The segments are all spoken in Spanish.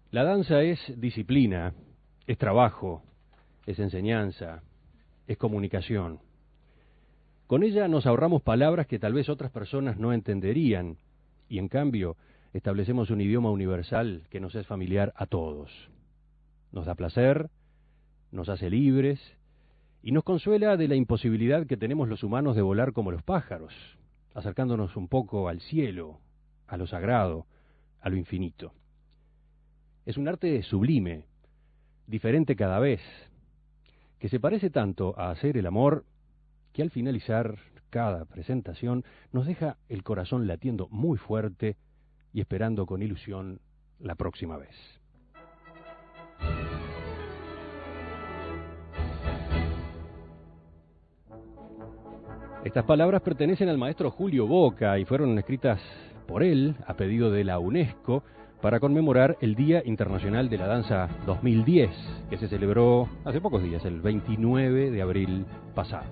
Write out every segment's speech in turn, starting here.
La danza es disciplina, es trabajo, es enseñanza, es comunicación. Con ella nos ahorramos palabras que tal vez otras personas no entenderían, y en cambio establecemos un idioma universal que nos es familiar a todos. Nos da placer, nos hace libres, y nos consuela de la imposibilidad que tenemos los humanos de volar como los pájaros, acercándonos un poco al cielo, a lo sagrado, a lo infinito. Es un arte sublime, diferente cada vez, que se parece tanto a hacer el amor, que al finalizar cada presentación nos deja el corazón latiendo muy fuerte y esperando con ilusión la próxima vez. Estas palabras pertenecen al maestro Julio Boca y fueron escritas por él a pedido de la UNESCO para conmemorar el Día Internacional de la Danza 2010, que se celebró hace pocos días, el 29 de abril pasado.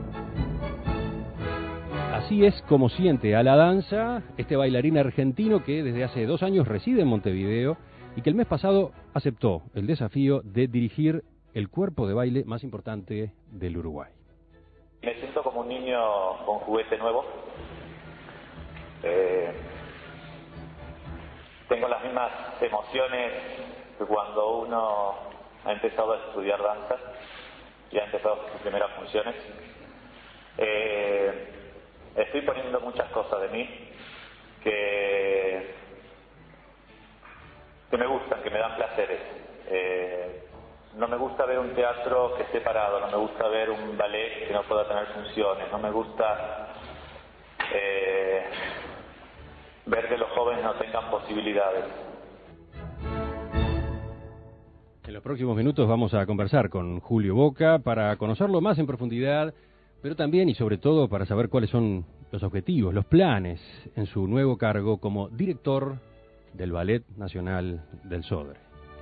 Así es como siente a la danza este bailarín argentino que desde hace 2 años reside en Montevideo y que el mes pasado aceptó el desafío de dirigir el cuerpo de baile más importante del Uruguay. Me siento como un niño con juguete nuevo. Tengo las mismas emociones que cuando uno ha empezado a estudiar danza y ha empezado sus primeras funciones. Estoy poniendo muchas cosas de mí que me gustan, que me dan placeres. No me gusta ver un teatro que esté parado, no me gusta ver un ballet que no pueda tener funciones, no me gusta ver que los jóvenes no tengan posibilidades. En los próximos minutos vamos a conversar con Julio Boca para conocerlo más en profundidad, pero también y sobre todo para saber cuáles son los objetivos, los planes en su nuevo cargo como director del Ballet Nacional del Sodre.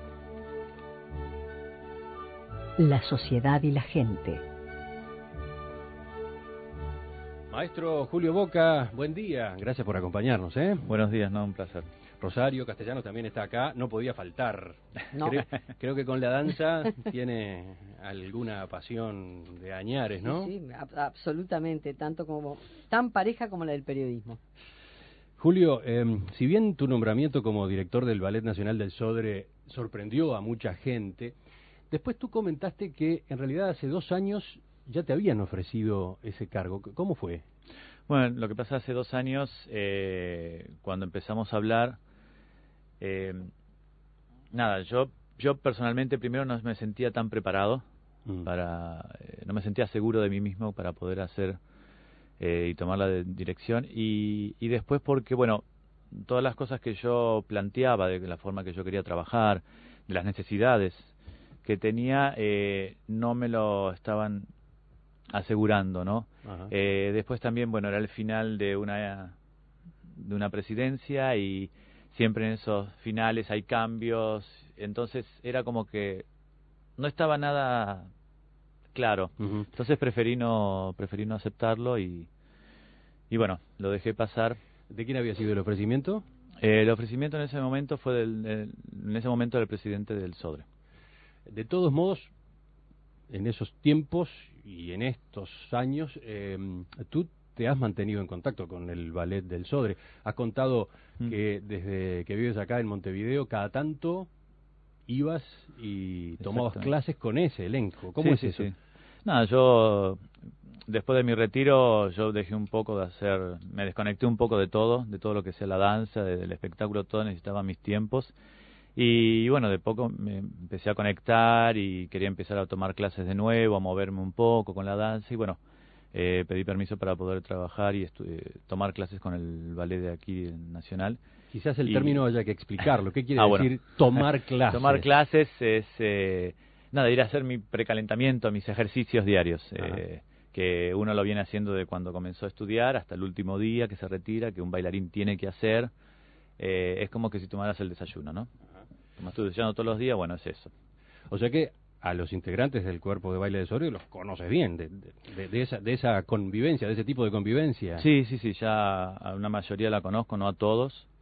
La sociedad y la gente. Maestro Julio Boca, buen día, gracias por acompañarnos. Buenos días, un placer. Rosario Castellanos también está acá, no podía faltar. No. Creo que con la danza tiene alguna pasión de añares, ¿no? Sí, absolutamente, tan pareja como la del periodismo. Julio, si bien tu nombramiento como director del Ballet Nacional del Sodre sorprendió a mucha gente, después tú comentaste que en realidad hace 2 años ya te habían ofrecido ese cargo. ¿Cómo fue? Bueno, lo que pasa hace 2 años, cuando empezamos a hablar, yo personalmente primero no me sentía tan preparado no me sentía seguro de mí mismo para poder hacer y tomar la dirección y después porque, bueno, todas las cosas que yo planteaba de la forma que yo quería trabajar, de las necesidades que tenía, no me lo estaban asegurando, ¿no? Después también, bueno, era el final de una presidencia y siempre en esos finales hay cambios, entonces era como que no estaba nada claro. Entonces preferí no aceptarlo y bueno, lo dejé pasar. ¿De quién había sido el ofrecimiento? El ofrecimiento en ese momento fue del presidente del Sodre. De todos modos, en esos tiempos y en estos años, tú te has mantenido en contacto con el Ballet del Sodre. Has contado que desde que vives acá en Montevideo, cada tanto ibas y tomabas clases con ese elenco. ¿Cómo es eso? Sí. Nada, yo después de mi retiro, yo dejé un poco me desconecté un poco de todo lo que sea la danza, del espectáculo, todo, necesitaba mis tiempos. Y bueno, de poco me empecé a conectar y quería empezar a tomar clases de nuevo, a moverme un poco con la danza y bueno, pedí permiso para poder trabajar y tomar clases con el ballet de aquí nacional. Quizás el término haya que explicarlo. ¿Qué quiere decir tomar clases? Tomar clases es ir a hacer mi precalentamiento, mis ejercicios diarios, que uno lo viene haciendo de cuando comenzó a estudiar hasta el último día que se retira, que un bailarín tiene que hacer. Es como que si tomaras el desayuno, ¿no? Como estoy desayunando todos los días, bueno, es eso. O sea que a los integrantes del cuerpo de baile de Sodre los conoces bien, de esa convivencia, de ese tipo de convivencia. Sí, ya a una mayoría la conozco, no a todos,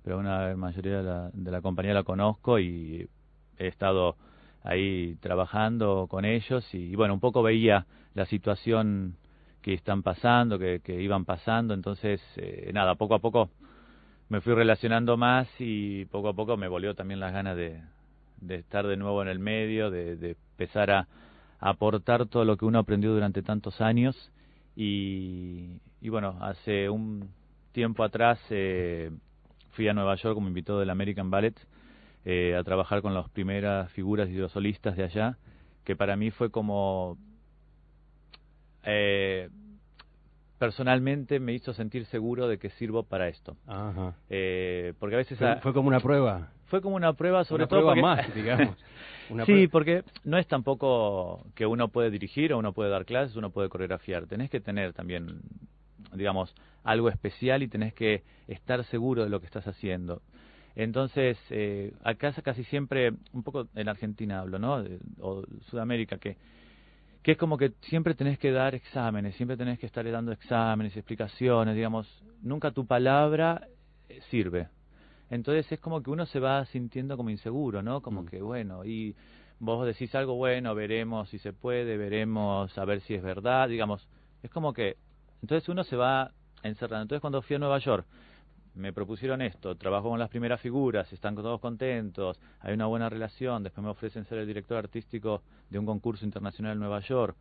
pero una mayoría de la compañía la conozco y he estado ahí trabajando con ellos y bueno, un poco veía la situación que están pasando, que iban pasando, entonces nada, poco a poco me fui relacionando más y poco a poco me volvió también las ganas de estar de nuevo en el medio, de empezar a aportar todo lo que uno aprendió durante tantos años y bueno, hace un tiempo atrás fui a Nueva York como invitado del American Ballet a trabajar con las primeras figuras y los solistas de allá, que para mí fue como personalmente me hizo sentir seguro de que sirvo para esto. Ajá. Porque a veces fue como una prueba. Fue como una prueba, sobre una todo prueba porque más, digamos. Sí, porque no es tampoco que uno puede dirigir o uno puede dar clases, uno puede coreografiar. Tenés que tener también, digamos, algo especial y tenés que estar seguro de lo que estás haciendo. Entonces, acá casi siempre, un poco en Argentina hablo, ¿no? O Sudamérica, que es como que siempre tenés que dar exámenes, siempre tenés que estar dando exámenes, explicaciones, digamos, nunca tu palabra sirve. Entonces es como que uno se va sintiendo como inseguro, ¿no? Como que, bueno, y vos decís algo, bueno, veremos si se puede, veremos a ver si es verdad, digamos, es como que, entonces uno se va encerrando. Entonces cuando fui a Nueva York, me propusieron esto, trabajo con las primeras figuras, están todos contentos, hay una buena relación, después me ofrecen ser el director artístico de un concurso internacional en Nueva York.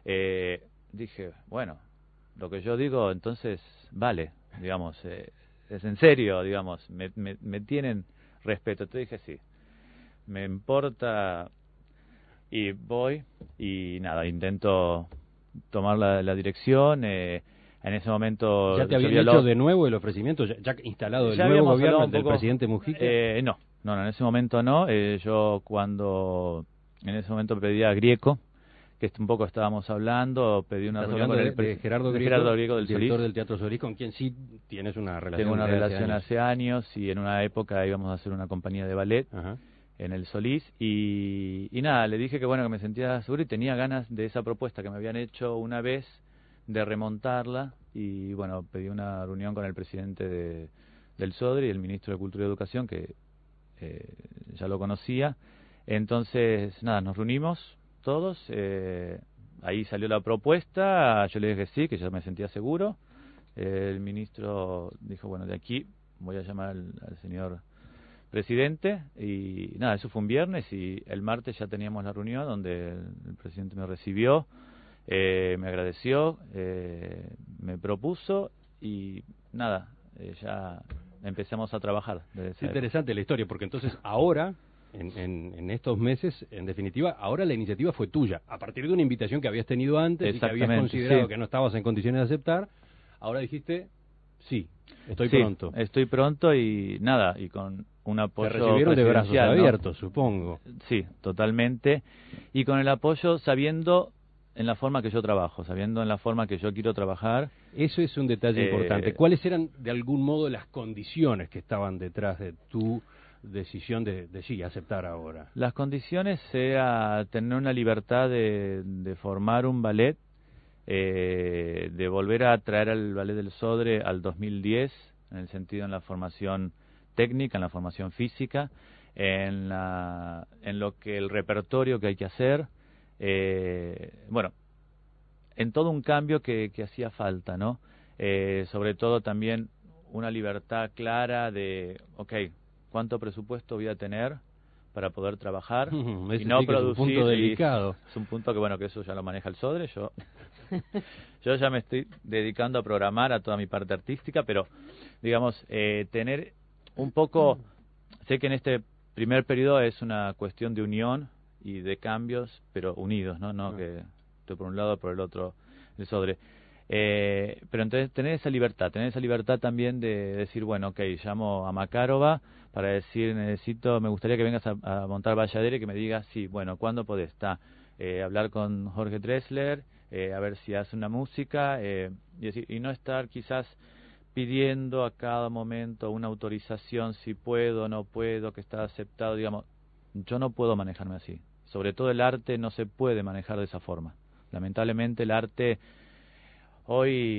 Dije, bueno, lo que yo digo entonces vale, digamos, es en serio, digamos, me tienen respeto. Entonces dije, sí, me importa y voy y nada, intento tomar la dirección. En ese momento... ¿Ya te habían hecho de nuevo el ofrecimiento? ¿Ya instalado el nuevo gobierno, el del presidente Mujica? No, en ese momento no. Yo cuando en ese momento pedí a Grieco, que un poco estábamos hablando, pedí una reunión con de Gerardo Grieco del director del Teatro Solís, con quien sí tienes una relación. Tengo una relación hace años y en una época íbamos a hacer una compañía de ballet. Ajá. En el Solís y nada, le dije que bueno, que me sentía seguro y tenía ganas de esa propuesta que me habían hecho una vez de remontarla y bueno, pedí una reunión con el presidente del SODRE y el ministro de Cultura y Educación que ya lo conocía. Entonces nada, nos reunimos todos, ahí salió la propuesta, yo le dije sí, que ya me sentía seguro. El ministro dijo, bueno, de aquí voy a llamar al señor presidente y nada, eso fue un viernes y el martes ya teníamos la reunión donde el presidente me recibió, me agradeció, me propuso y nada, ya empezamos a trabajar. Es interesante la historia porque entonces ahora, en estos meses, en definitiva, ahora la iniciativa fue tuya, a partir de una invitación que habías tenido antes y que habías considerado que no estabas en condiciones de aceptar, ahora dijiste, sí, estoy pronto y nada, y con un apoyo. Te recibieron de brazos abiertos, supongo. Sí, totalmente. Y con el apoyo sabiendo en la forma que yo trabajo, sabiendo en la forma que yo quiero trabajar. Eso es un detalle importante. ¿Cuáles eran, de algún modo, las condiciones que estaban detrás de tu decisión de sí, aceptar ahora? Las condiciones era tener una libertad de formar un ballet, de volver a traer al ballet del Sodre al 2010, en el sentido en la formación técnica, en la formación física, en lo que el repertorio que hay que hacer, bueno, en todo un cambio que hacía falta, ¿no? Sobre todo también una libertad clara de, ¿cuánto presupuesto voy a tener para poder trabajar y no producir? Es un punto delicado. Es un punto que, bueno, que eso ya lo maneja el Sodre. Yo ya me estoy dedicando a programar a toda mi parte artística, pero, digamos, tener un poco... Sé que en este primer periodo es una cuestión de unión y de cambios, pero unidos, ¿no? Que estoy por un lado, por el otro, el Sodre. Pero entonces tener esa libertad también de decir, bueno, llamo a Makarova para decir, me gustaría que vengas a montar Valladera y que me digas, sí, bueno, ¿cuándo podés? Hablar con Jorge Dressler, a ver si hace una música, y no estar quizás pidiendo a cada momento una autorización, si puedo o no puedo, que está aceptado, digamos. Yo no puedo manejarme así. Sobre todo el arte no se puede manejar de esa forma. Lamentablemente el arte hoy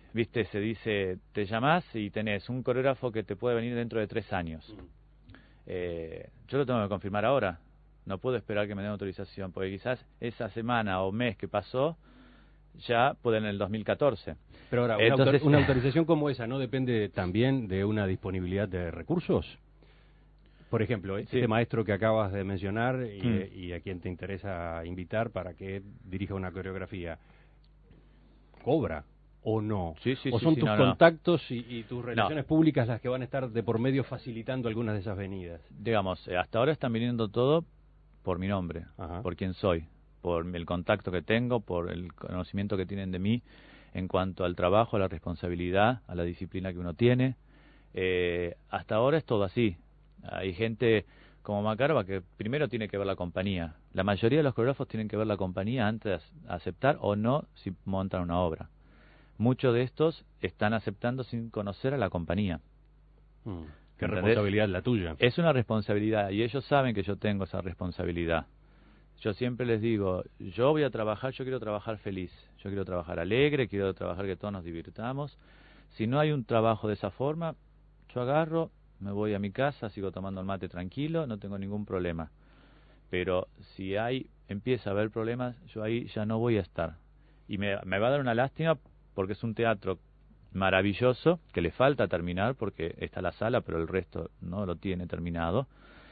viste, se dice, te llamás y tenés un coreógrafo que te puede venir dentro de 3 años. Yo lo tengo que confirmar ahora. No puedo esperar que me den autorización, porque quizás esa semana o mes que pasó ya puede en el 2014. Pero ahora, entonces, una autorización como esa, ¿no depende también de una disponibilidad de recursos? Por ejemplo, este maestro que acabas de mencionar y a quien te interesa invitar para que dirija una coreografía, ¿cobra o no? ¿O son tus contactos y tus relaciones públicas las que van a estar de por medio facilitando algunas de esas venidas? Digamos, hasta ahora están viniendo todo por mi nombre, por quién soy, por el contacto que tengo, por el conocimiento que tienen de mí en cuanto al trabajo, a la responsabilidad, a la disciplina que uno tiene. Hasta ahora es todo así. Hay gente como Macarva que primero tiene que ver la compañía. La mayoría de los coreógrafos tienen que ver la compañía antes de aceptar o no si montan una obra. Muchos de estos están aceptando sin conocer a la compañía. ¿Qué responsabilidad la tuya? Es una responsabilidad y ellos saben que yo tengo esa responsabilidad. Yo siempre les digo, yo voy a trabajar, yo quiero trabajar feliz, yo quiero trabajar alegre, quiero trabajar que todos nos divirtamos. Si no hay un trabajo de esa forma, yo agarro, me voy a mi casa, sigo tomando el mate tranquilo, no tengo ningún problema. Pero si empieza a haber problemas, yo ahí ya no voy a estar. Y me va a dar una lástima porque es un teatro maravilloso, que le falta terminar porque está la sala, pero el resto no lo tiene terminado.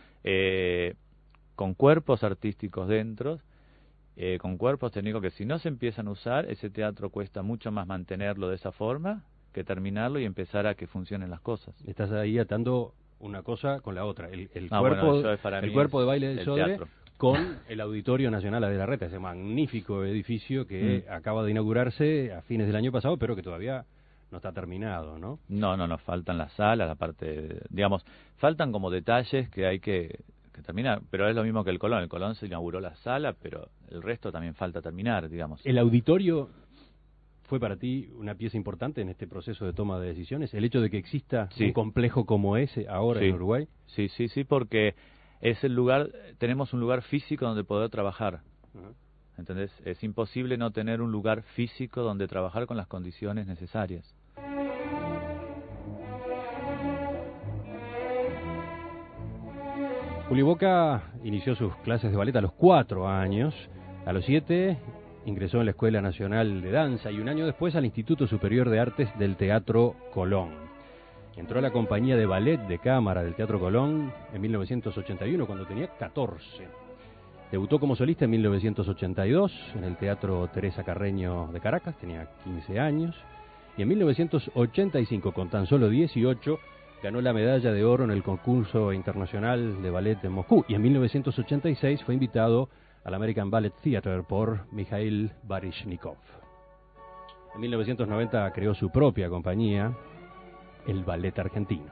Con cuerpos artísticos dentro, con cuerpos técnicos que si no se empiezan a usar, ese teatro cuesta mucho más mantenerlo de esa forma que terminarlo y empezar a que funcionen las cosas. Estás ahí atando una cosa con la otra. El el cuerpo de baile del Sodre con el Auditorio Nacional de la Reta, ese magnífico edificio que acaba de inaugurarse a fines del año pasado, pero que todavía no está terminado, ¿no? No, nos faltan las salas, aparte, digamos, faltan como detalles que hay que terminar, pero es lo mismo que el Colón. El Colón se inauguró la sala, pero el resto también falta terminar, digamos. ¿El auditorio fue para ti una pieza importante en este proceso de toma de decisiones? ¿El hecho de que exista un complejo como ese ahora en Uruguay? Sí, porque es el lugar, tenemos un lugar físico donde poder trabajar. ¿Entendés? Es imposible no tener un lugar físico donde trabajar con las condiciones necesarias. Julio Boca inició sus clases de ballet a los 4 años. A los 7 ingresó en la Escuela Nacional de Danza y un año después al Instituto Superior de Artes del Teatro Colón. Entró a la compañía de ballet de cámara del Teatro Colón en 1981, cuando tenía 14. Debutó como solista en 1982 en el Teatro Teresa Carreño de Caracas, tenía 15 años. Y en 1985, con tan solo 18, ganó la medalla de oro en el concurso internacional de ballet de Moscú. Y en 1986 fue invitado al American Ballet Theatre por Mikhail Baryshnikov. En 1990 creó su propia compañía, el Ballet Argentino.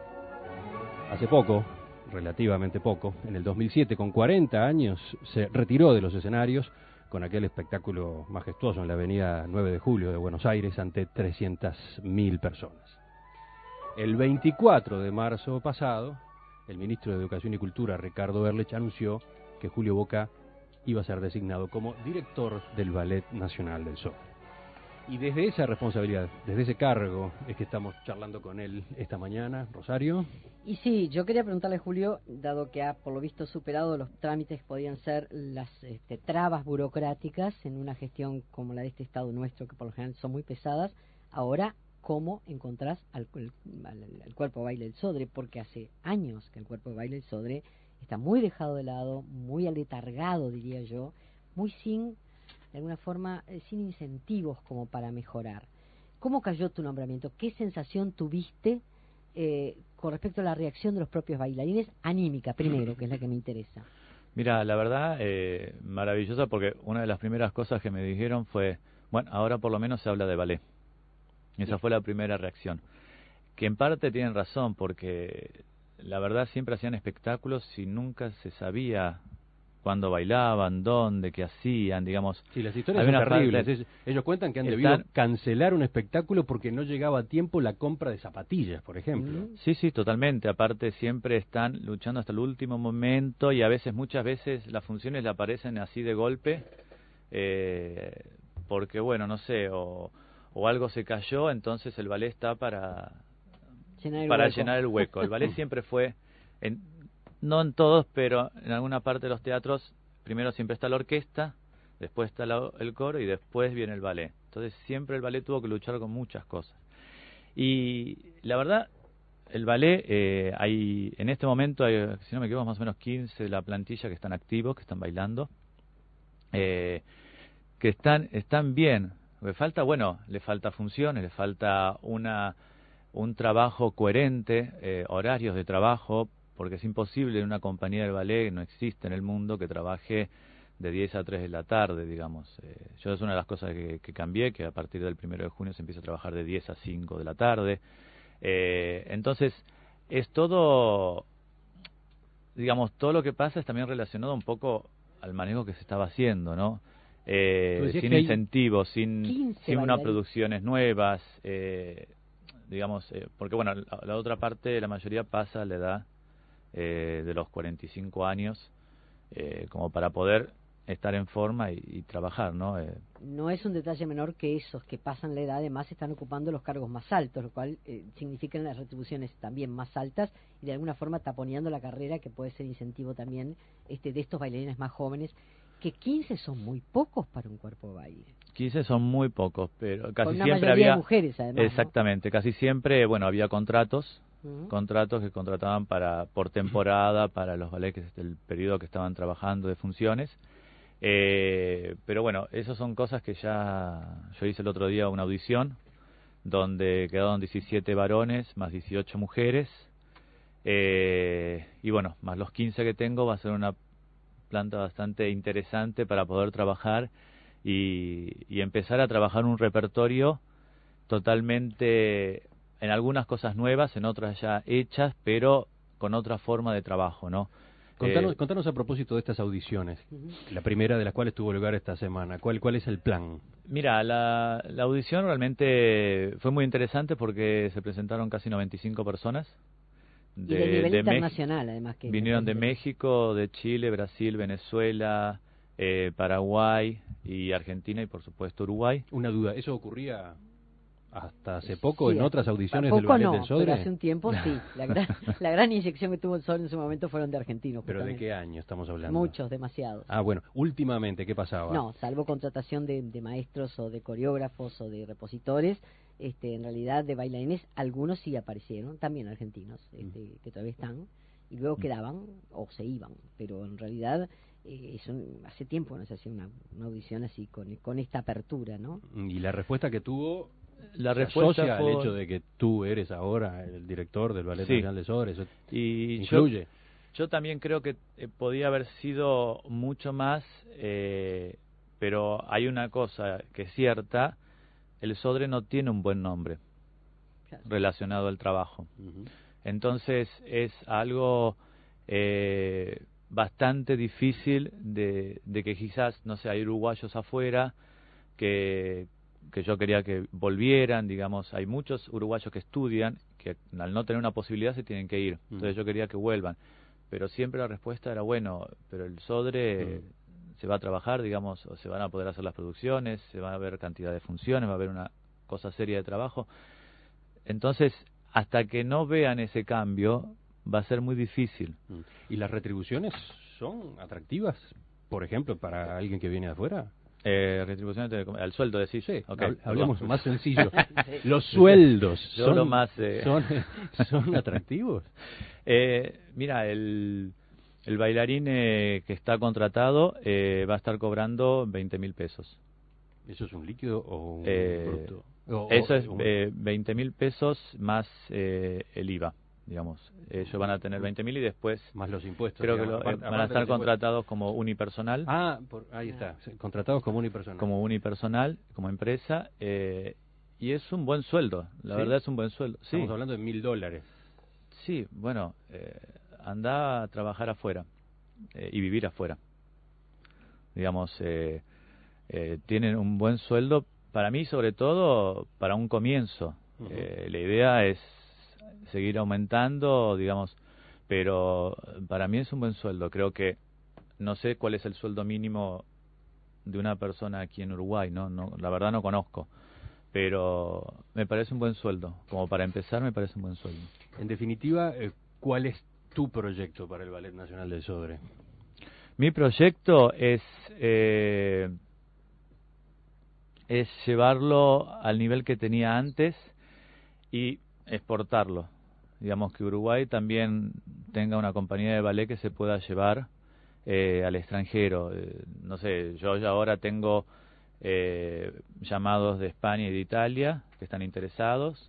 Hace poco, relativamente poco, en el 2007, con 40 años, se retiró de los escenarios con aquel espectáculo majestuoso en la avenida 9 de Julio de Buenos Aires ante 300.000 personas. El 24 de marzo pasado, el ministro de Educación y Cultura, Ricardo Erlich, anunció que Julio Boca iba a ser designado como director del Ballet Nacional del Sodre. Y desde esa responsabilidad, desde ese cargo, es que estamos charlando con él esta mañana, Rosario. Y sí, yo quería preguntarle, Julio, dado que ha por lo visto superado los trámites que podían ser las trabas burocráticas en una gestión como la de este Estado nuestro, que por lo general son muy pesadas, ahora, ¿cómo encontrás al cuerpo de baile del Sodre? Porque hace años que el cuerpo de baile del Sodre está muy dejado de lado, muy aletargado, diría yo, muy de alguna forma, sin incentivos como para mejorar. ¿Cómo cayó tu nombramiento? ¿Qué sensación tuviste con respecto a la reacción de los propios bailarines? Anímica, primero, que es la que me interesa. Mira, la verdad, maravillosa, porque una de las primeras cosas que me dijeron fue, bueno, ahora por lo menos se habla de ballet. Esa fue la primera reacción. Que en parte tienen razón, porque la verdad siempre hacían espectáculos y nunca se sabía cuándo bailaban, dónde, qué hacían, digamos. Sí, las historias son terribles. Ellos cuentan que han debido cancelar un espectáculo porque no llegaba a tiempo la compra de zapatillas, por ejemplo. Sí, totalmente. Aparte siempre están luchando hasta el último momento y muchas veces las funciones le aparecen así de golpe, porque bueno, no sé, o o algo se cayó, entonces el ballet está para llenar el hueco. El ballet siempre fue, no en todos, pero en alguna parte de los teatros, primero siempre está la orquesta, después está el coro y después viene el ballet. Entonces siempre el ballet tuvo que luchar con muchas cosas. Y la verdad, el ballet, en este momento hay, si no me equivoco, más o menos 15 de la plantilla que están activos, que están bailando, que están bien. Le falta, le falta funciones, le falta un trabajo coherente, horarios de trabajo, porque es imposible en una compañía de ballet, no existe en el mundo, que trabaje de 10 a 3 de la tarde, digamos. Yo es una de las cosas que cambié, que a partir del 1 de junio se empieza a trabajar de 10 a 5 de la tarde. Entonces, es todo, digamos, todo lo que pasa es también relacionado un poco al manejo que se estaba haciendo, ¿no? Sin incentivos, sin unas producciones nuevas, digamos, porque la otra parte, la mayoría pasa a la edad de los 45 años, como para poder estar en forma y trabajar, ¿no? No es un detalle menor que esos que pasan la edad además están ocupando los cargos más altos, lo cual significa las retribuciones también más altas y de alguna forma taponeando la carrera, que puede ser incentivo también de estos bailarines más jóvenes, que 15 son muy pocos para un cuerpo de baile. 15 son muy pocos, pero casi con una siempre mayoría había de mujeres, además, exactamente, ¿no? Casi siempre, había contratos que contrataban por temporada para los ballets, que es el periodo que estaban trabajando de funciones. Pero esas son cosas que yo hice el otro día una audición donde quedaron 17 varones más 18 mujeres, y más los 15 que tengo, va a ser una planta bastante interesante para poder trabajar y empezar a trabajar un repertorio totalmente, en algunas cosas nuevas, en otras ya hechas, pero con otra forma de trabajo, ¿no? Contanos a propósito de estas audiciones, la primera de las cuales tuvo lugar esta semana. ¿Cuál es el plan? Mira, la audición realmente fue muy interesante porque se presentaron casi 95 personas. Y de nivel internacional, además. Que vinieron de México, de Chile, Brasil, Venezuela, Paraguay y Argentina y por supuesto Uruguay. Una duda, ¿eso ocurría hasta hace poco en otras audiciones del Ballet del Sodre? Pero hace un tiempo sí. La gran inyección que tuvo el Sodre en su momento fueron de argentinos. ¿Pero de qué año estamos hablando? Muchos, demasiados. Últimamente, ¿qué pasaba? No, salvo contratación de maestros o de coreógrafos o de repositores, en realidad de bailarines, algunos sí aparecieron, también argentinos, que todavía están, y luego quedaban o se iban, pero en realidad hace tiempo no se hacía una audición así con esta apertura, ¿no? Y la respuesta que tuvo... La respuesta asocia al hecho de que tú eres ahora el director del Ballet Nacional de Sodre, eso y influye. Yo también creo que podía haber sido mucho más, pero hay una cosa que es cierta: el Sodre no tiene un buen nombre relacionado al trabajo. Entonces es algo bastante difícil de que quizás, no sé, hay uruguayos afuera que yo quería que volvieran, digamos, hay muchos uruguayos que estudian, que al no tener una posibilidad se tienen que ir, entonces yo quería que vuelvan, pero siempre la respuesta era, pero el Sodre se va a trabajar, digamos, o se van a poder hacer las producciones, se va a haber cantidad de funciones, va a haber una cosa seria de trabajo, entonces hasta que no vean ese cambio va a ser muy difícil. ¿Y las retribuciones son atractivas, por ejemplo, para alguien que viene de afuera? Retribuciones al sueldo, decís. Sí, okay, hablemos más sencillo. Los sueldos son atractivos. Mira, el bailarín que está contratado va a estar cobrando 20.000 pesos. ¿Eso es un líquido o un bruto? Eso es 20.000 pesos más el IVA. Digamos, ellos van a tener 20.000 y después más los impuestos. Creo que van a estar contratados como unipersonal. Ahí está, contratados como unipersonal. Como unipersonal, como empresa, y es un buen sueldo. La verdad es un buen sueldo. Estamos hablando de $1.000. Sí, anda a trabajar afuera y vivir afuera. Digamos, tienen un buen sueldo para mí, sobre todo para un comienzo. La idea es seguir aumentando, digamos, pero para mí es un buen sueldo. Creo que no sé cuál es el sueldo mínimo de una persona aquí en Uruguay, no la verdad no conozco, pero me parece un buen sueldo. Como para empezar, me parece un buen sueldo. En definitiva, ¿cuál es tu proyecto para el Ballet Nacional del Sodre? Mi proyecto es llevarlo al nivel que tenía antes y exportarlo. Digamos que Uruguay también tenga una compañía de ballet que se pueda llevar al extranjero. No sé, yo ya ahora tengo llamados de España y de Italia que están interesados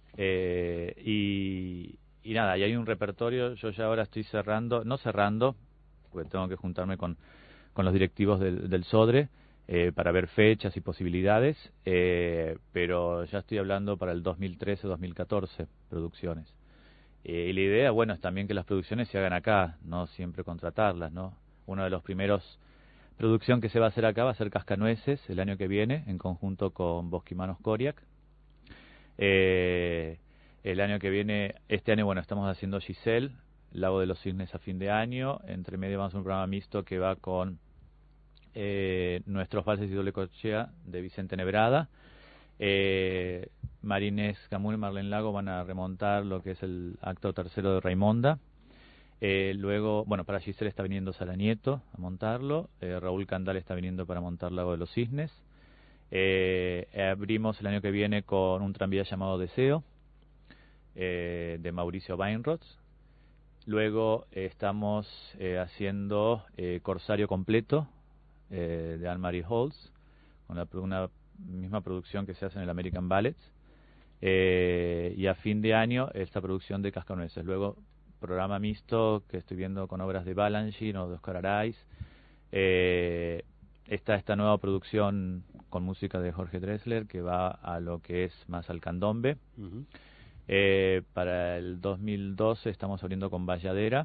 y nada, y hay un repertorio. Yo ya ahora estoy no cerrando, porque tengo que juntarme con los directivos del Sodre para ver fechas y posibilidades, pero ya estoy hablando para el 2013-2014 producciones. Y la idea, bueno, es también que las producciones se hagan acá, no siempre contratarlas, ¿no? Uno de los primeros producción que se va a hacer acá va a ser Cascanueces el año que viene, en conjunto con Bosquimanos Coriac. El año que viene, este año, bueno, estamos haciendo Giselle, Lago de los Cisnes a fin de año. Entre medio vamos a un programa mixto que va con Nuestros Valses y Doble Corchea de Vicente Nebrada. Marinés Camus y Marlene Lago van a remontar lo que es el acto tercero de Raimonda. Luego, bueno, para Giselle está viniendo Sara Nieto a montarlo. Raúl Candal está viniendo para montar Lago de los Cisnes. Abrimos el año que viene con un tranvía llamado Deseo, de Mauricio Weinrotz. Luego estamos haciendo Corsario Completo, de Anne-Marie Holtz, con una misma producción que se hace en el American Ballet. Y a fin de año esta producción de Cascanueces. Luego programa mixto que estoy viendo con obras de Balanchine o de Oscar Araiz. Está esta nueva producción con música de Jorge Drexler que va a lo que es más al candombe. Uh-huh. Para el 2012 estamos abriendo con Valladera.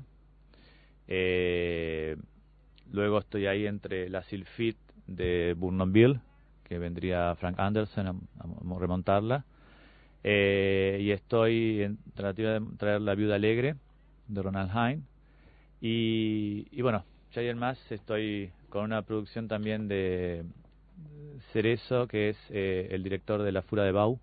Luego estoy ahí entre la Sylphide de Bournonville, que vendría Frank Anderson a remontarla. Y estoy en tratativa de traer La Viuda Alegre de Ronald Hine. Y bueno, ya hay más, estoy con una producción también de Cerezo, que es el director de La Fura de Bau,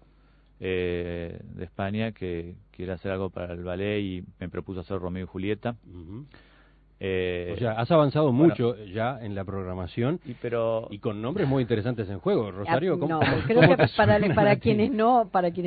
de España, que quiere hacer algo para el ballet y me propuso hacer Romeo y Julieta. Uh-huh. O sea, has avanzado mucho ya en la programación y con nombres muy interesantes en juego. Rosario, ¿cómo, creo que para quienes no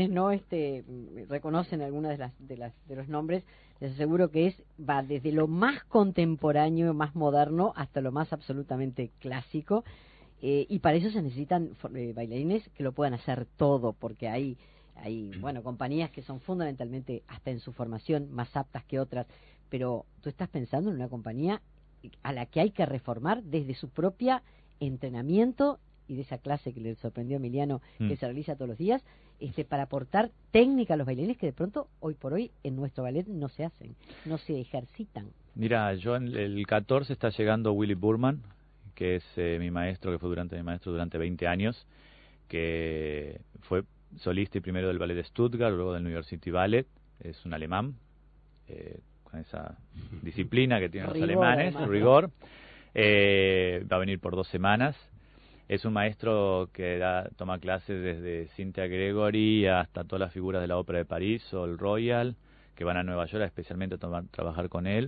reconocen algunas de los nombres, les aseguro que va desde lo más contemporáneo, más moderno, hasta lo más absolutamente clásico, y para eso se necesitan bailarines que lo puedan hacer todo, porque hay compañías que son fundamentalmente, hasta en su formación, más aptas que otras. Pero tú estás pensando en una compañía a la que hay que reformar desde su propia entrenamiento y de esa clase que le sorprendió a Emiliano, que se realiza todos los días, para aportar técnica a los bailarines que de pronto, hoy por hoy, en nuestro ballet no se hacen, no se ejercitan. Mira, yo en el 14 está llegando Willy Burman, que es mi maestro, que fue mi maestro durante 20 años, que fue solista y primero del ballet de Stuttgart, luego del New York City Ballet. Es un alemán, esa disciplina que tienen los alemanes, además, rigor. Va a venir por 2 semanas. Es un maestro que toma clases desde Cynthia Gregory hasta todas las figuras de la Ópera de París o el Royal, que van a Nueva York especialmente a trabajar con él.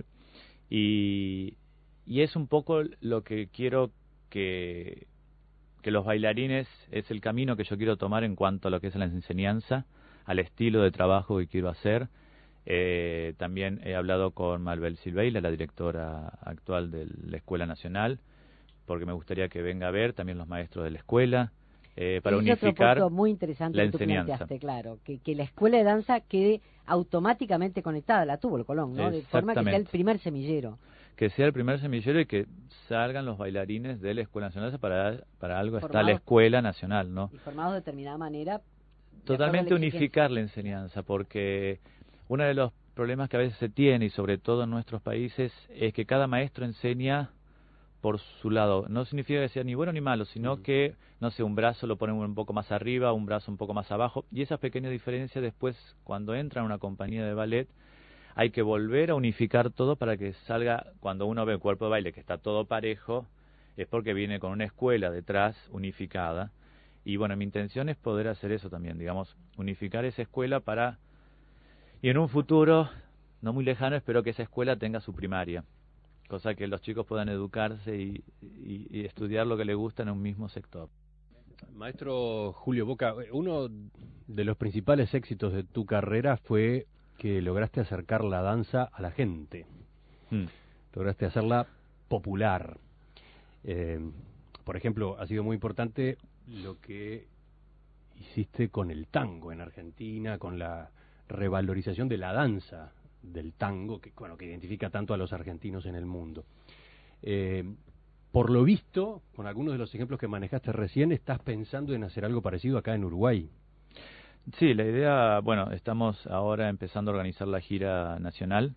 Y es un poco lo que quiero que los bailarines, es el camino que yo quiero tomar en cuanto a lo que es la enseñanza, al estilo de trabajo que quiero hacer. También he hablado con Malbel Silveira, la directora actual de la Escuela Nacional, porque me gustaría que venga a ver también los maestros de la escuela, para unificar otro muy interesante la que tú enseñanza. planteaste, claro, que la escuela de danza quede automáticamente conectada, la tuvo el Colón, ¿no? De forma que sea el primer semillero. Que sea el primer semillero y que salgan los bailarines de la Escuela Nacional, para algo está la Escuela Nacional, ¿no? Y formados de determinada manera. Totalmente unificar la enseñanza, porque uno de los problemas que a veces se tiene, y sobre todo en nuestros países, es que cada maestro enseña por su lado. No significa que sea ni bueno ni malo, sino que, no sé, un brazo lo ponen un poco más arriba, un brazo un poco más abajo, y esas pequeñas diferencias después, cuando entra en una compañía de ballet, hay que volver a unificar todo para que salga, cuando uno ve el cuerpo de baile que está todo parejo, es porque viene con una escuela detrás unificada. Y bueno, mi intención es poder hacer eso también, digamos, unificar esa escuela para... Y en un futuro, no muy lejano, espero que esa escuela tenga su primaria, cosa que los chicos puedan educarse y estudiar lo que les gusta en un mismo sector. Maestro Julio Boca, uno de los principales éxitos de tu carrera fue que lograste acercar la danza a la gente. Lograste hacerla popular. Por ejemplo, ha sido muy importante lo que hiciste con el tango en Argentina, con la revalorización de la danza del tango, que identifica tanto a los argentinos en el mundo. Por lo visto, con algunos de los ejemplos que manejaste recién, estás pensando en hacer algo parecido acá en Uruguay. Sí, la idea, bueno, estamos ahora empezando a organizar la gira nacional.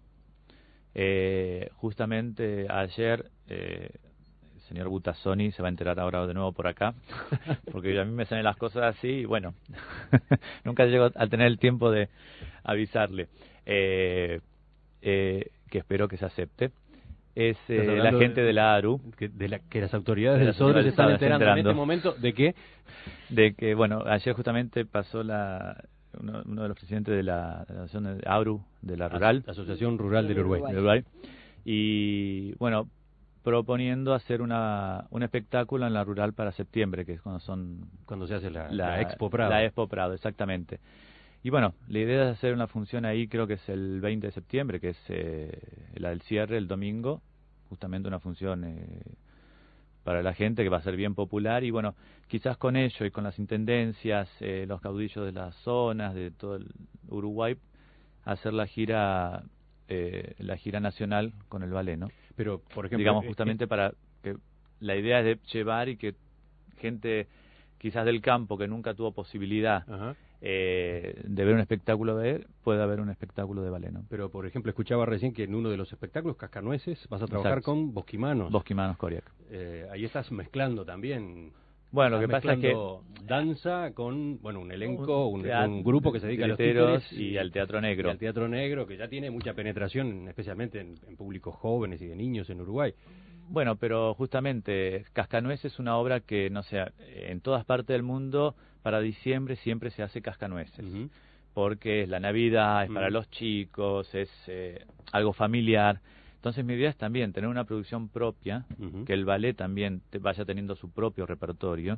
Justamente ayer el señor Butazzoni se va a enterar ahora de nuevo por acá, porque a mí me salen las cosas así y bueno, nunca llego a tener el tiempo de avisarle, que espero que se acepte. Es la gente de la ARU, que las autoridades del SODRE se están enterando en este momento de que bueno, ayer justamente pasó uno de los presidentes de la asociación de ARU, de la Rural, Asociación Rural del Uruguay, y bueno, proponiendo hacer un espectáculo en la Rural para septiembre, que es cuando se hace la Expo Prado. La Expo Prado, exactamente. Y bueno, la idea es hacer una función ahí, creo que es el 20 de septiembre, que es la del cierre, el domingo, justamente una función para la gente que va a ser bien popular. Y bueno, quizás con ello y con las intendencias, los caudillos de las zonas, de todo el Uruguay, hacer la gira nacional con el ballet, ¿no? Pero, por ejemplo... Digamos, justamente para que la idea es de llevar y que gente quizás del campo que nunca tuvo posibilidad... de ver un espectáculo puede haber un espectáculo de ballet, ¿no? Pero, por ejemplo, escuchaba recién que en uno de los espectáculos, Cascanueces, vas a trabajar con Bosquimanos. Bosquimanos Coriac. Ahí estás mezclando también. Bueno, lo que pasa es que danza con, un elenco, un grupo que se dedica a los títeres y al teatro negro. Y al teatro negro, que ya tiene mucha penetración, especialmente en públicos jóvenes y de niños en Uruguay. Bueno, pero justamente Cascanueces es una obra que, no sé, en todas partes del mundo, para diciembre siempre se hace Cascanueces. Porque es la Navidad, es para los chicos, es algo familiar. Entonces mi idea es también tener una producción propia, que el ballet también vaya teniendo su propio repertorio,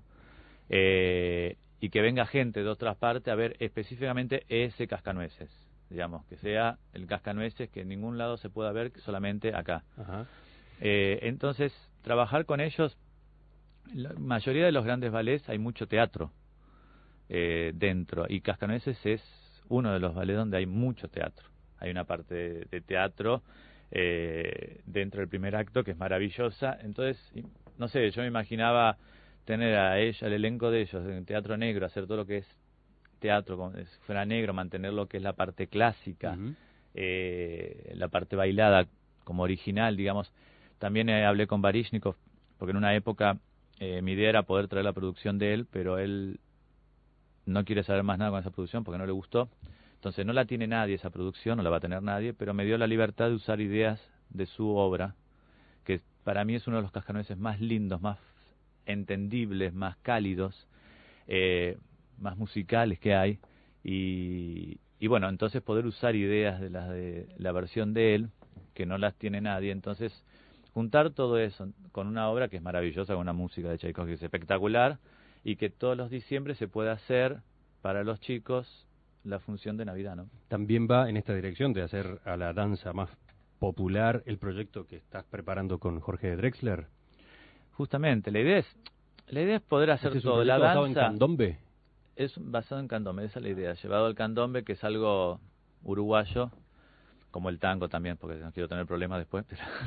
y que venga gente de otras partes a ver específicamente ese Cascanueces. Digamos, que sea el Cascanueces que en ningún lado se pueda ver, solamente acá. Entonces, trabajar con ellos, la mayoría de los grandes ballets hay mucho teatro dentro, y Cascanueces es uno de los ballets donde hay mucho teatro. Hay una parte de teatro dentro del primer acto que es maravillosa. Entonces, no sé, yo me imaginaba tener a ella, el elenco de ellos en teatro negro, hacer todo lo que es teatro como si fuera negro, mantener lo que es la parte clásica, la parte bailada como original, digamos. También hablé con Baryshnikov, porque en una época mi idea era poder traer la producción de él, pero él no quiere saber más nada con esa producción porque no le gustó. Entonces no la tiene nadie esa producción, no la va a tener nadie, pero me dio la libertad de usar ideas de su obra, que para mí es uno de los Cascanueces más lindos, más entendibles, más cálidos, más musicales que hay. Y bueno, entonces poder usar ideas de la versión de él, que no las tiene nadie. Entonces, juntar todo eso con una obra que es maravillosa, con una música de Tchaikovsky que es espectacular, y que todos los diciembre se pueda hacer para los chicos la función de Navidad, ¿no? También va en esta dirección de hacer a la danza más popular el proyecto que estás preparando con Jorge Drexler. Justamente, la idea es poder hacer todo. La danza basado en candombe. Es basado en candombe, esa es la idea, llevado al candombe, que es algo uruguayo, como el tango también, porque no quiero tener problemas después,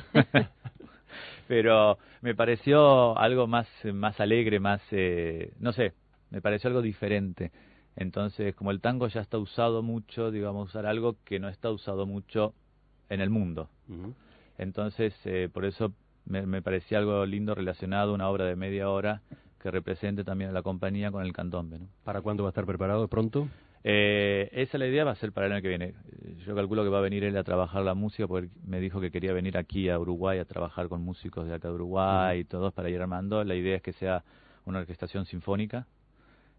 pero me pareció algo más alegre, más, no sé, me pareció algo diferente. Entonces, como el tango ya está usado mucho, digamos, usar algo que no está usado mucho en el mundo. Entonces, por eso me parecía algo lindo relacionado, una obra de media hora que represente también a la compañía con el candombe, ¿no? ¿Para cuándo va a estar preparado? ¿Pronto? Esa es la idea, va a ser para el año que viene. Yo calculo que va a venir él a trabajar la música, porque me dijo que quería venir aquí a Uruguay a trabajar con músicos de acá de Uruguay y todos para ir armando. La idea es que sea una orquestación sinfónica,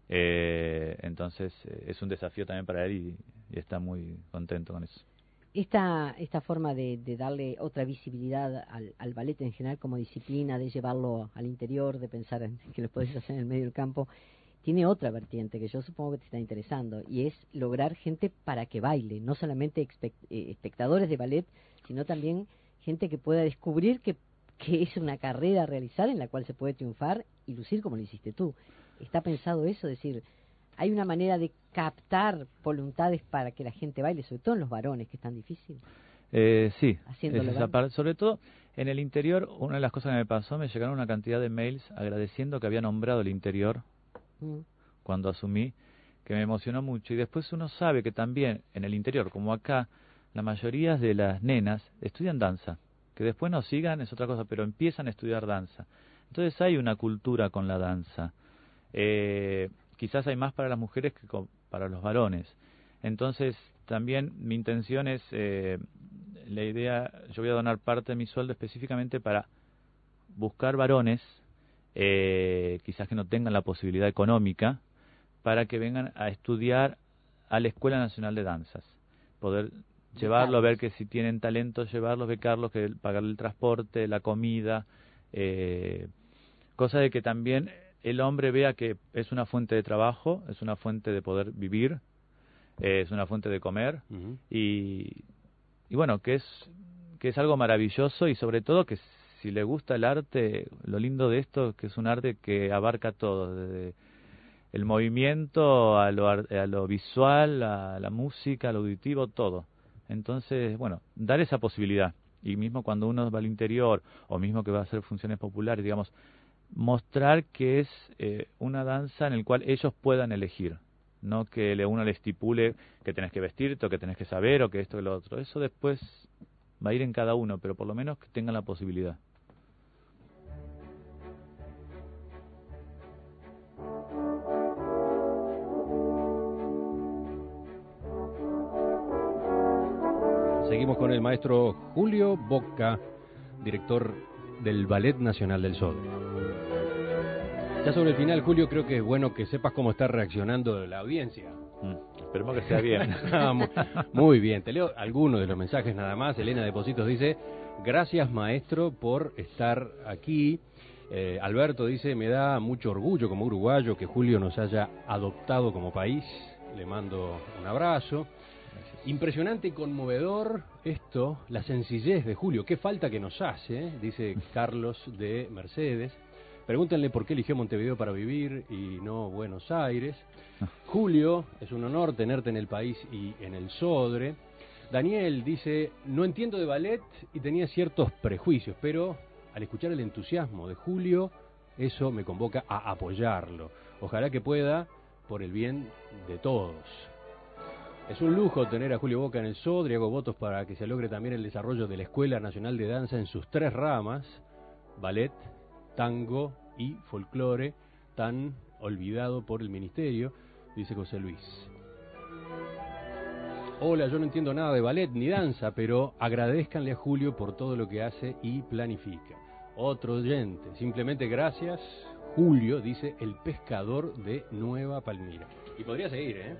Entonces es un desafío también para él y está muy contento con eso. Esta forma de darle otra visibilidad al ballet en general como disciplina, de llevarlo al interior, de pensar en que lo podés hacer en el medio del campo, tiene otra vertiente que yo supongo que te está interesando, y es lograr gente para que baile, no solamente espectadores de ballet, sino también gente que pueda descubrir que es una carrera a realizar en la cual se puede triunfar y lucir como lo hiciste tú. ¿Está pensado eso? Es decir, ¿hay una manera de captar voluntades para que la gente baile, sobre todo en los varones, que es tan difícil? Sí, es esa parte. Sobre todo en el interior, una de las cosas que me pasó, me llegaron una cantidad de mails agradeciendo que había nombrado el interior cuando asumí, que me emocionó mucho. Y después uno sabe que también en el interior, como acá, la mayoría de las nenas estudian danza. Que después no sigan es otra cosa, pero empiezan a estudiar danza. Entonces hay una cultura con la danza. Quizás hay más para las mujeres que para los varones. Entonces también mi intención es, la idea, yo voy a donar parte de mi sueldo específicamente para buscar varones, quizás que no tengan la posibilidad económica, para que vengan a estudiar a la Escuela Nacional de Danzas. Poder llevarlo, a ver que si tienen talento, llevarlos, becarlos, que pagarle el transporte, la comida, cosa de que también el hombre vea que es una fuente de trabajo, es una fuente de poder vivir, es una fuente de comer, y bueno, que es algo maravilloso, y sobre todo que si le gusta el arte, lo lindo de esto es que es un arte que abarca todo, desde el movimiento a lo visual, a la música, al auditivo, todo. Entonces, bueno, dar esa posibilidad. Y mismo cuando uno va al interior, o mismo que va a hacer funciones populares, digamos, mostrar que es una danza en la cual ellos puedan elegir. No que uno le estipule que tenés que vestirte, o que tenés que saber, o que esto y lo otro. Eso después va a ir en cada uno, pero por lo menos que tengan la posibilidad. Seguimos con el maestro Julio Boca, director del Ballet Nacional del Sodre. Ya sobre el final, Julio, creo que es bueno que sepas cómo está reaccionando la audiencia. Esperemos que sea bien. Muy bien, te leo algunos de los mensajes nada más. Elena de Positos dice: gracias, maestro, por estar aquí. Alberto dice: me da mucho orgullo como uruguayo que Julio nos haya adoptado como país. Le mando un abrazo. Impresionante y conmovedor esto, la sencillez de Julio. Qué falta que nos hace, dice Carlos de Mercedes. Pregúntenle por qué eligió Montevideo para vivir y no Buenos Aires. Julio, es un honor tenerte en el país y en el Sodre. Daniel dice: no entiendo de ballet y tenía ciertos prejuicios, pero al escuchar el entusiasmo de Julio, eso me convoca a apoyarlo. Ojalá que pueda, por el bien de todos. Es un lujo tener a Julio Boca en el Sodre. Hago votos para que se logre también el desarrollo de la Escuela Nacional de Danza en sus 3 ramas: ballet, tango y folclore, tan olvidado por el ministerio, dice José Luis. Hola, yo no entiendo nada de ballet ni danza, pero agradézcanle a Julio por todo lo que hace y planifica. Otro oyente: simplemente gracias, Julio, dice el pescador de Nueva Palmira. Y podría seguir, ¿eh?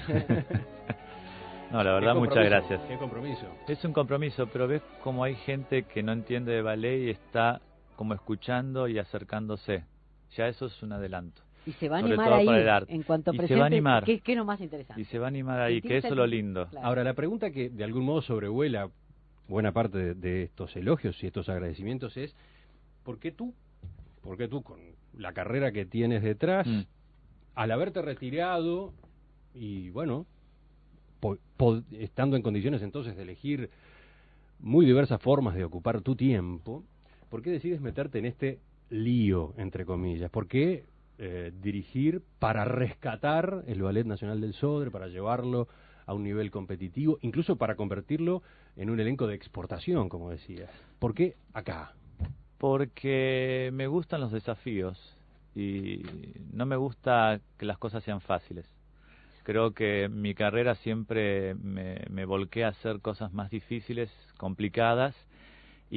No, la verdad, muchas gracias. Qué compromiso. Es un compromiso, pero ves como hay gente que no entiende de ballet y está como escuchando y acercándose. Ya eso es un adelanto. Y se va a animar ahí, en cuanto presente, se va a animar. ¿Qué es lo más interesante? Y se va a animar ahí, que eso es lo lindo. Claro. Ahora, la pregunta que de algún modo sobrevuela buena parte de estos elogios y estos agradecimientos es: ¿por qué tú, con la carrera que tienes detrás, al haberte retirado y, bueno, estando en condiciones entonces de elegir muy diversas formas de ocupar tu tiempo, ¿por qué decides meterte en este lío, entre comillas? ¿Por qué dirigir para rescatar el Ballet Nacional del Sodre, para llevarlo a un nivel competitivo, incluso para convertirlo en un elenco de exportación, como decías? ¿Por qué acá? Porque me gustan los desafíos y no me gusta que las cosas sean fáciles. Creo que mi carrera siempre me volqué a hacer cosas más difíciles, complicadas,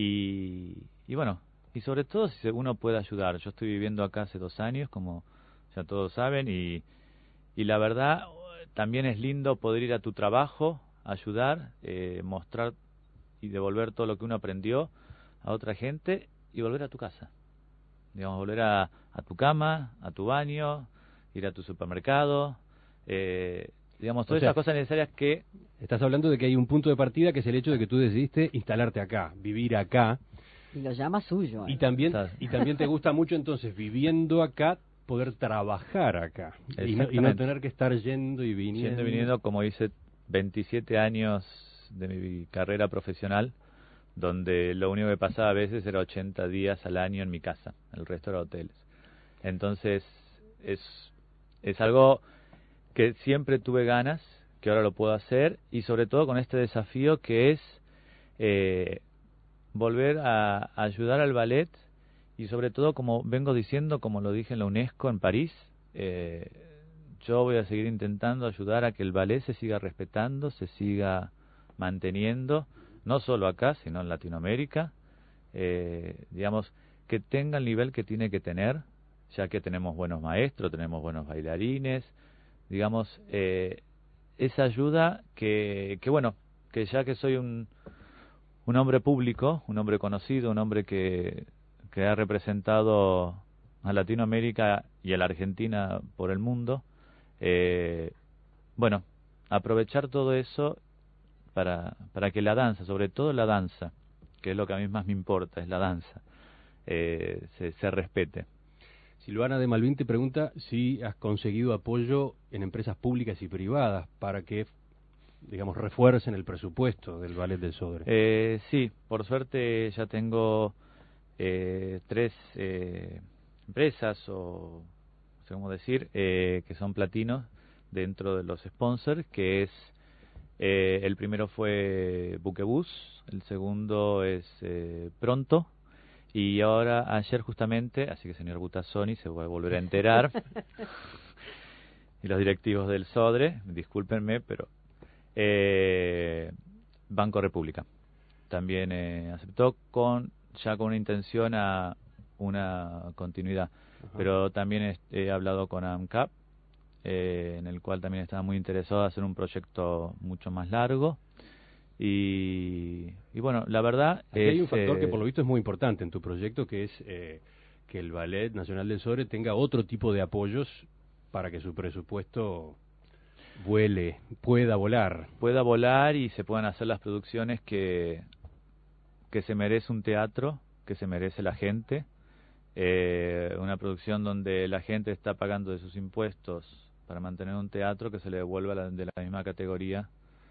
y bueno, y sobre todo si uno puede ayudar. Yo estoy viviendo acá hace 2 años, como ya todos saben, y la verdad también es lindo poder ir a tu trabajo, ayudar, mostrar y devolver todo lo que uno aprendió a otra gente y volver a tu casa. Digamos, volver a tu cama, a tu baño, ir a tu supermercado, digamos, todas esas cosas necesarias que... Estás hablando de que hay un punto de partida que es el hecho de que tú decidiste instalarte acá, vivir acá. Y lo llama suyo. Y también te gusta mucho entonces, viviendo acá, poder trabajar acá. Y no tener que estar yendo y viniendo. Yendo y viniendo, como hice 27 años de mi carrera profesional, donde lo único que pasaba a veces era 80 días al año en mi casa, el resto era hoteles. Entonces, es algo que siempre tuve ganas, que ahora lo puedo hacer, y sobre todo con este desafío que es volver a ayudar al ballet, y sobre todo, como vengo diciendo, como lo dije en la UNESCO en París, yo voy a seguir intentando ayudar a que el ballet se siga respetando, se siga manteniendo, no solo acá, sino en Latinoamérica, digamos, que tenga el nivel que tiene que tener, ya que tenemos buenos maestros, tenemos buenos bailarines, digamos, esa ayuda que bueno, que ya que soy un hombre público, un hombre conocido, un hombre que ha representado a Latinoamérica y a la Argentina por el mundo, bueno, aprovechar todo eso para que la danza, sobre todo la danza, que es lo que a mí más me importa, es la danza, se respete. Silvana de Malvin te pregunta si has conseguido apoyo en empresas públicas y privadas para que, digamos, refuercen el presupuesto del Ballet del Sodre. Sí, por suerte ya tengo 3 empresas, o no sé cómo decir, que son platinos dentro de los sponsors, que es el primero fue Buquebus, el segundo es Pronto, y ahora ayer justamente, así que señor Butazzoni se va a volver a enterar, y los directivos del Sodre, discúlpenme, pero Banco República también aceptó ya con una intención a una continuidad. Ajá. Pero también he hablado con AMCAP, en el cual también estaba muy interesado en hacer un proyecto mucho más largo. Y bueno, la verdad aquí hay un factor que por lo visto es muy importante en tu proyecto, que es que el Ballet Nacional del Sodre tenga otro tipo de apoyos para que su presupuesto pueda volar y se puedan hacer las producciones que se merece un teatro, que se merece la gente, una producción donde la gente está pagando de sus impuestos para mantener un teatro, que se le devuelva de la misma categoría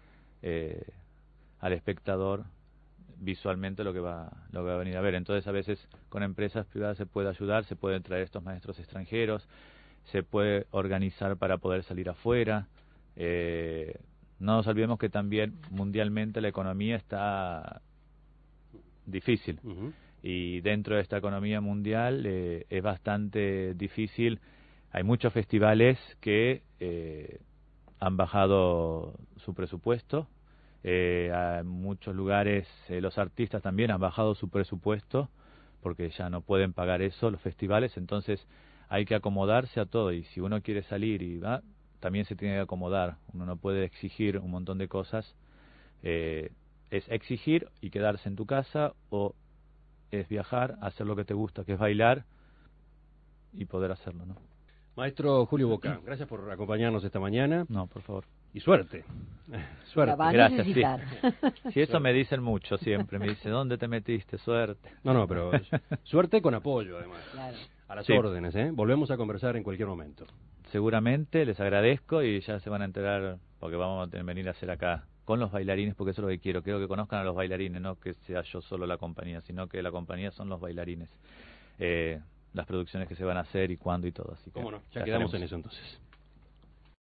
al espectador visualmente lo que va a venir a ver. Entonces, a veces con empresas privadas se puede ayudar, se pueden traer estos maestros extranjeros, se puede organizar para poder salir afuera. No nos olvidemos que también mundialmente la economía está difícil. Uh-huh. Y dentro de esta economía mundial es bastante difícil. Hay muchos festivales que han bajado su presupuesto. En muchos lugares los artistas también han bajado su presupuesto porque ya no pueden pagar eso los festivales. Entonces hay que acomodarse a todo, y si uno quiere salir y va, también se tiene que acomodar. Uno no puede exigir un montón de cosas. Es exigir y quedarse en tu casa, o es viajar, hacer lo que te gusta, que es bailar, y poder hacerlo, ¿no? Maestro Julio Boca, gracias por acompañarnos esta mañana. No, por favor. Y suerte. Suerte. Gracias, sí. Sí, eso me dicen mucho siempre. Me dicen, ¿dónde te metiste? Suerte. No, pero suerte con apoyo, además. Claro. A las órdenes, ¿eh? Volvemos a conversar en cualquier momento. Seguramente, les agradezco, y ya se van a enterar, porque vamos a venir a hacer acá con los bailarines, porque eso es lo que quiero. Quiero que conozcan a los bailarines, no que sea yo solo la compañía, sino que la compañía son los bailarines. Las producciones que se van a hacer y cuándo y todo. Así que cómo no, ya quedamos en eso entonces.